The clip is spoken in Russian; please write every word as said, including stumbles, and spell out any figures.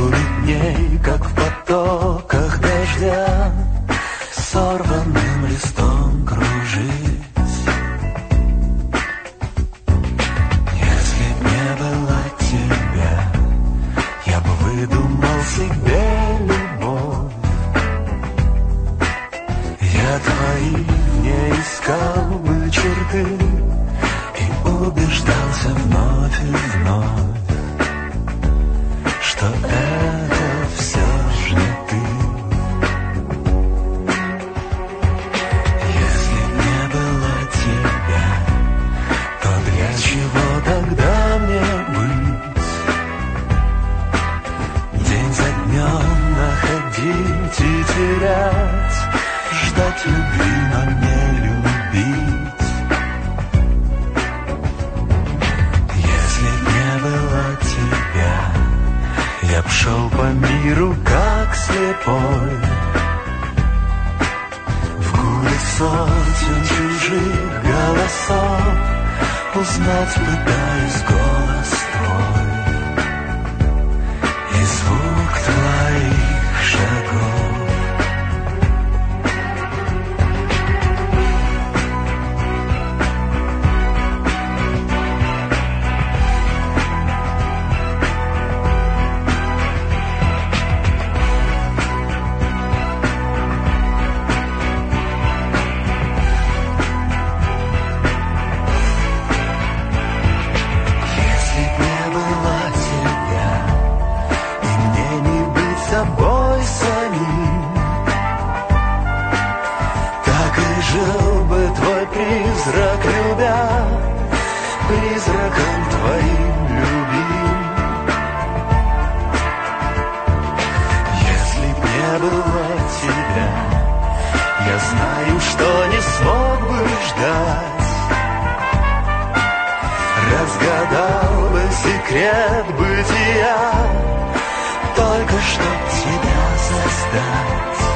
видней, как в потоках дождя, сорванным листом кружить. Если б не было тебя, я бы выдумал себе любовь. Я твои не искал бы черты и убеждался вновь и вновь, что это все ж не ты. Если б не было тебя, то для чего тогда мне быть? День за днем находить и терять, ждать любви, но не любить. Если б не было тебя, я б шел по миру как слепой, в гуле сотен чужих голосов узнать пытаюсь голос твой и звук твоих шагов. Собой самим, так и жил бы твой призрак, любя, призраком твоим любим. Если б не было тебя, я знаю, что не смог бы ждать, разгадал бы секрет бытия, только чтоб тебя создать.